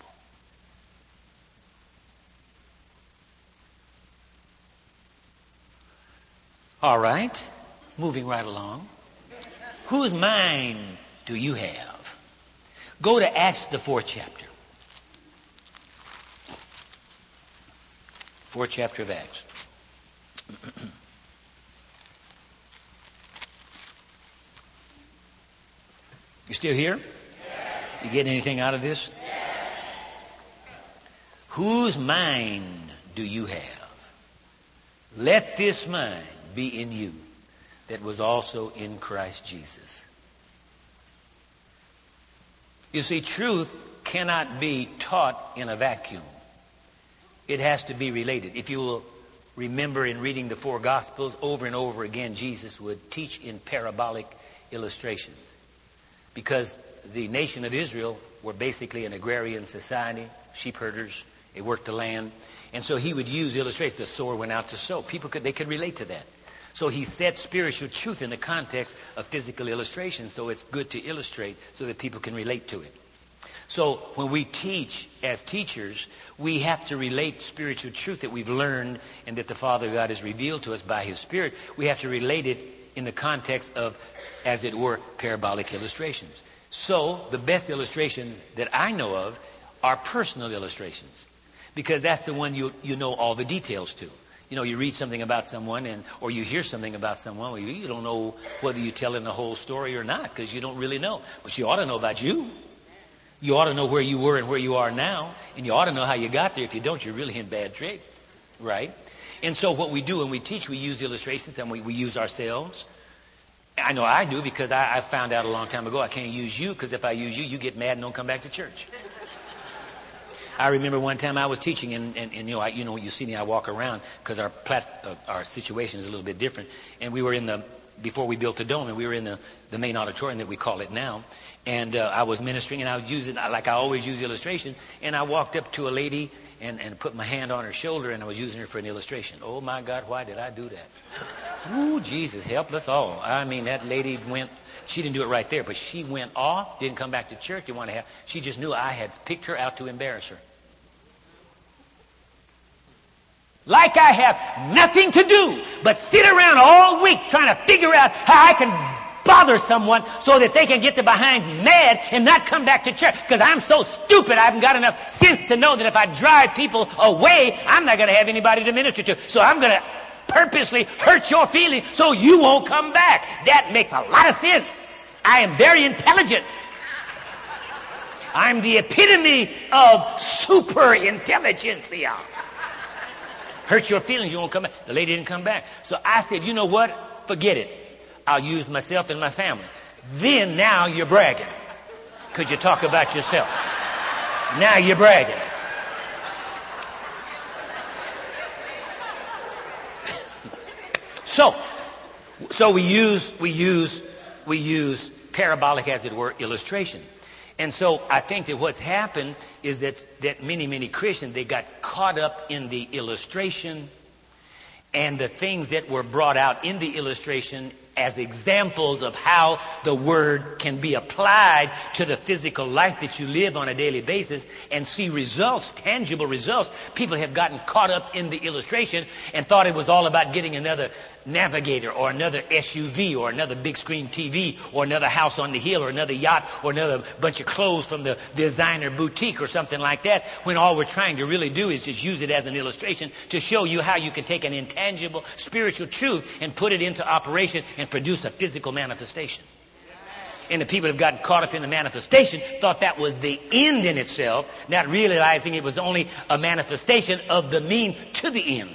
All right, moving right along. Whose mind do you have? Go to Acts, the fourth chapter. Fourth chapter of Acts. You still here? Yes. You getting anything out of this? Yes. Whose mind do you have? Let this mind be in you that was also in Christ Jesus. You see, truth cannot be taught in a vacuum. It has to be related. If you will remember in reading the four Gospels, over and over again, Jesus would teach in parabolic illustrations. Because the nation of Israel were basically an agrarian society, sheep herders, they worked the land. And so he would use illustrations. The sower went out to sow. People could, they could relate to that. So he set spiritual truth in the context of physical illustration. So it's good to illustrate so that people can relate to it. So when we teach as teachers, we have to relate spiritual truth that we've learned and that the Father God has revealed to us by His Spirit. We have to relate it in the context of, as it were, parabolic illustrations. So the best illustration that I know of are personal illustrations, because that's the one you you know all the details to. You know, you read something about someone, and or you hear something about someone, well, you, you don't know whether you're telling the whole story or not, because you don't really know. But you ought to know about you. You ought to know where you were and where you are now, and you ought to know how you got there. If you don't, you're really in bad shape, right? And so what we do when we teach, we use illustrations, and we, we use ourselves. I know I do, because I, I found out a long time ago I can't use you, because if I use you, you get mad and don't come back to church. I remember one time I was teaching, and, and, and you know, I, you know, you see me, I walk around because our plat, uh, our situation is a little bit different. And we were in the, before we built the dome, and we were in the, the main auditorium that we call it now. And uh, I was ministering, and I was using, like I always use illustration. And I walked up to a lady and, and put my hand on her shoulder, and I was using her for an illustration. Oh my God, why did I do that? Ooh, Jesus, help us all. I mean, that lady went, she didn't do it right there, but she went off, didn't come back to church, didn't want to have, she just knew I had picked her out to embarrass her. Like I have nothing to do but sit around all week trying to figure out how I can bother someone so that they can get their behind mad and not come back to church. Because I'm so stupid, I haven't got enough sense to know that if I drive people away, I'm not going to have anybody to minister to. So I'm going to purposely hurt your feelings so you won't come back. That makes a lot of sense. I am very intelligent. I'm the epitome of super intelligentsia. Hurt your feelings, you won't come back. The lady didn't come back. So I said, you know what? Forget it. I'll use myself and my family. Then now you're bragging. Could you talk about yourself? Now you're bragging. so, so we use, we use, we use parabolic, as it were, illustration. And so I think that what's happened is that, that many, many Christians, they got caught up in the illustration and the things that were brought out in the illustration as examples of how the word can be applied to the physical life that you live on a daily basis and see results, tangible results. People have gotten caught up in the illustration and thought it was all about getting another Navigator or another S U V or another big screen T V or another house on the hill or another yacht or another bunch of clothes from the designer boutique or something like that, when all we're trying to really do is just use it as an illustration to show you how you can take an intangible spiritual truth and put it into operation and produce a physical manifestation. And the people have gotten caught up in the manifestation, thought that was the end in itself, not realizing it was only a manifestation of the mean to the end.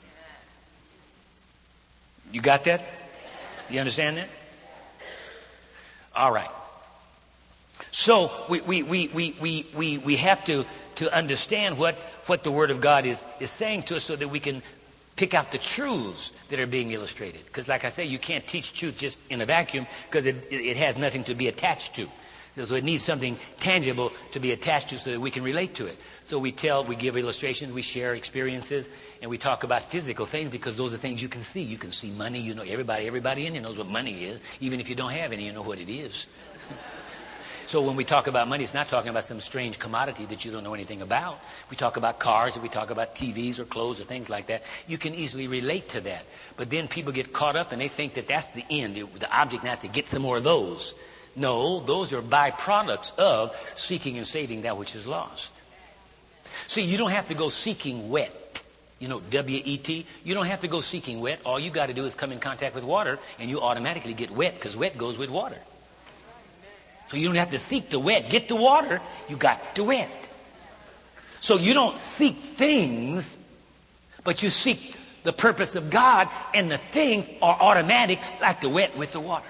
You got that? You understand that? All right. So we we we we we we, we have to, to understand what, what the Word of God is, is saying to us so that we can pick out the truths that are being illustrated. Because like I say, you can't teach truth just in a vacuum because it, it has nothing to be attached to. So it needs something tangible to be attached to so that we can relate to it. So we tell, we give illustrations, we share experiences, and we talk about physical things because those are things you can see. You can see money. You know, everybody, everybody in here knows what money is. Even if you don't have any, you know what it is. So when we talk about money, it's not talking about some strange commodity that you don't know anything about. We talk about cars, or we talk about T Vs or clothes or things like that. You can easily relate to that. But then people get caught up and they think that that's the end. The object has to get some more of those. No, those are byproducts of seeking and saving that which is lost. See, you don't have to go seeking wet. You know, W E T. You don't have to go seeking wet. All you got to do is come in contact with water and you automatically get wet because wet goes with water. So you don't have to seek the wet. Get the water, you got the wet. So you don't seek things, but you seek the purpose of God, and the things are automatic like the wet with the water.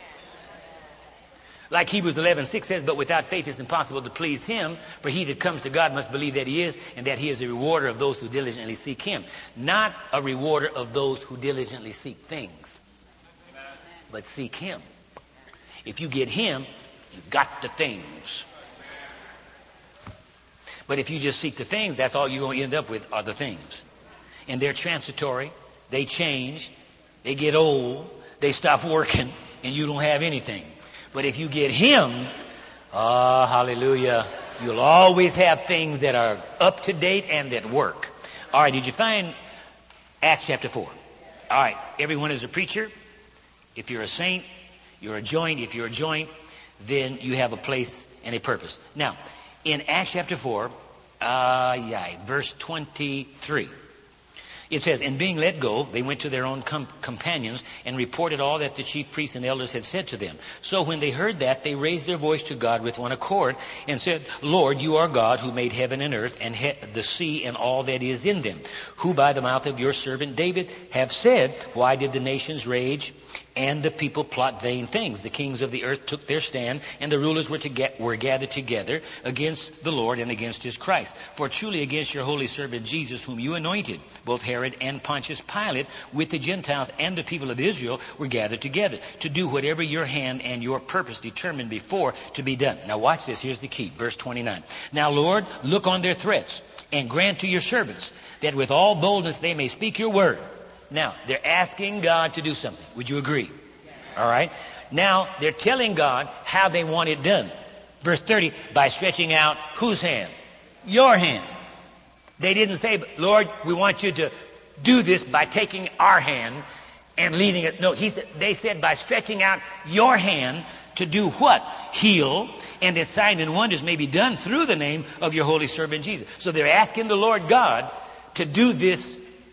Like Hebrews eleven six says, but without faith it's impossible to please him, for he that comes to God must believe that he is, and that he is a rewarder of those who diligently seek him. Not a rewarder of those who diligently seek things, but seek him. If you get him, you got the things. But if you just seek the things, that's all you're going to end up with are the things. And they're transitory, they change, they get old, they stop working, and you don't have anything. But if you get him, ah, oh, hallelujah, you'll always have things that are up to date and that work. All right, did you find Acts chapter four? All right, everyone is a preacher. If you're a saint, you're a joint. If you're a joint, then you have a place and a purpose. Now, in Acts chapter four, uh, yeah, verse twenty-three. It says, and being let go, they went to their own com- companions and reported all that the chief priests and elders had said to them. So when they heard that, they raised their voice to God with one accord and said, Lord, you are God who made heaven and earth and he- the sea and all that is in them, who by the mouth of your servant David have said, why did the nations rage and the people plot vain things? The kings of the earth took their stand, and the rulers were to get, were gathered together against the Lord and against his Christ. For truly against your holy servant Jesus, whom you anointed, both Herod and Pontius Pilate, with the Gentiles and the people of Israel, were gathered together to do whatever your hand and your purpose determined before to be done. Now watch this. Here's the key. Verse twenty-nine. Now, Lord, look on their threats and grant to your servants that with all boldness they may speak your word. Now, they're asking God to do something. Would you agree? All right. Now, they're telling God how they want it done. Verse thirty, by stretching out whose hand? Your hand. They didn't say, Lord, we want you to do this by taking our hand and leading it. No, he said, they said by stretching out your hand to do what? Heal, and that signs and wonders may be done through the name of your holy servant Jesus. So they're asking the Lord God to do this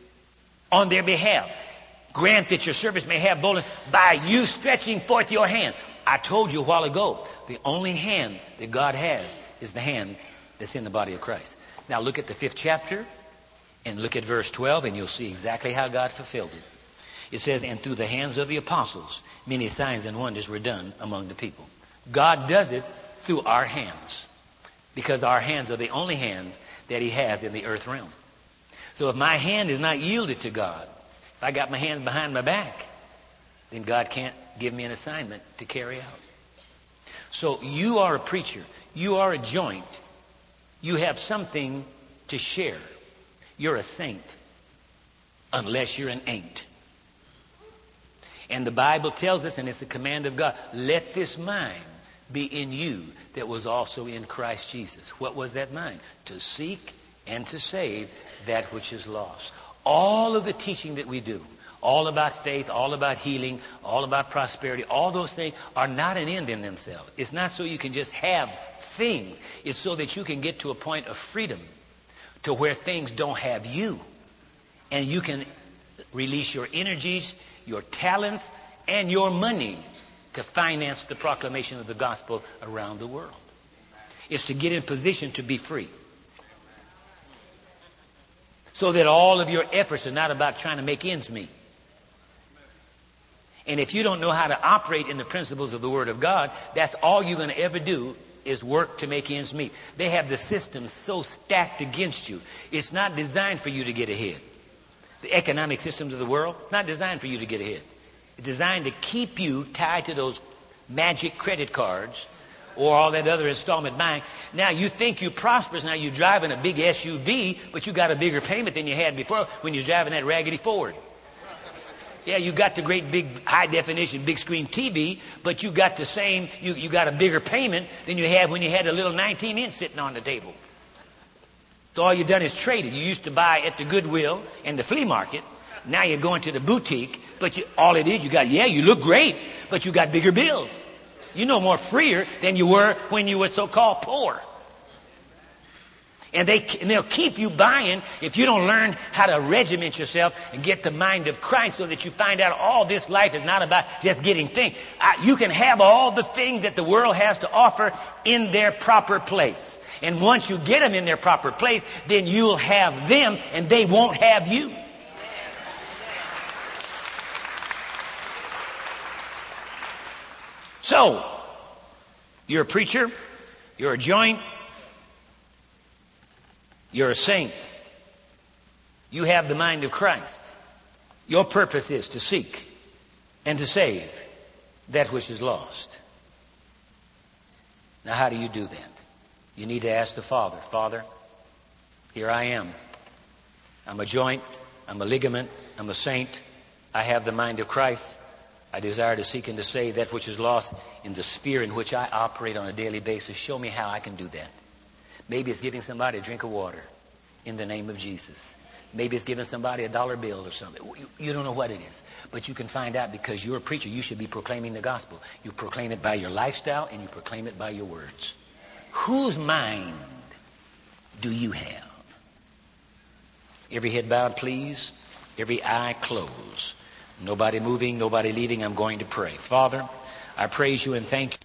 on their behalf. Grant that your servants may have boldness by you stretching forth your hand. I told you a while ago, the only hand that God has is the hand that's in the body of Christ. Now look at the fifth chapter and look at verse twelve, and you'll see exactly how God fulfilled it. It says, and through the hands of the apostles, many signs and wonders were done among the people. God does it through our hands, because our hands are the only hands that he has in the earth realm. So if my hand is not yielded to God, if I got my hands behind my back, then God can't give me an assignment to carry out. So you are a preacher. You are a joint. You have something to share. You're a saint unless you're an ain't. And the Bible tells us, and it's a command of God, let this mind be in you that was also in Christ Jesus. What was that mind? To seek and to save that which is lost. All of the teaching that we do, all about faith, all about healing, all about prosperity, all those things are not an end in themselves. It's not so you can just have things. It's so that you can get to a point of freedom to where things don't have you. And you can release your energies, your talents, and your money to finance the proclamation of the gospel around the world. It's to get in position to be free. So that all of your efforts are not about trying to make ends meet. And if you don't know how to operate in the principles of the Word of God, that's all you're going to ever do is work to make ends meet. They have the system so stacked against you. It's not designed for you to get ahead. The economic systems of the world, not designed for you to get ahead. It's designed to keep you tied to those magic credit cards or all that other installment buying. Now you think you're prosperous. Now you're driving a big S U V, but you got a bigger payment than you had before when you're driving that raggedy Ford. Yeah, you got the great big high definition big screen T V, but you got the same, you, you got a bigger payment than you had when you had a little nineteen inch sitting on the table. So all you've done is traded. You used to buy at the Goodwill and the flea market. Now you're going to the boutique, but you, all it is, you got, yeah, you look great, but you got bigger bills. You're no more freer than you were when you were so-called poor. And, they, and they'll keep you buying if you don't learn how to regiment yourself and get the mind of Christ so that you find out all this life is not about just getting things. Uh, you can have all the things that the world has to offer in their proper place. And once you get them in their proper place, then you'll have them and they won't have you. So, you're a preacher, you're a joint, you're a saint. You have the mind of Christ. Your purpose is to seek and to save that which is lost. Now, how do you do that? You need to ask the Father, Father, here I am. I'm a joint, I'm a ligament, I'm a saint. I have the mind of Christ. I desire to seek and to save that which is lost in the sphere in which I operate on a daily basis. Show me how I can do that. Maybe it's giving somebody a drink of water in the name of Jesus. Maybe it's giving somebody a dollar bill or something. You, you don't know what it is. But you can find out because you're a preacher. You should be proclaiming the gospel. You proclaim it by your lifestyle and you proclaim it by your words. Whose mind do you have? Every head bowed, please. Every eye closed. Nobody moving, nobody leaving. I'm going to pray. Father, I praise you and thank you.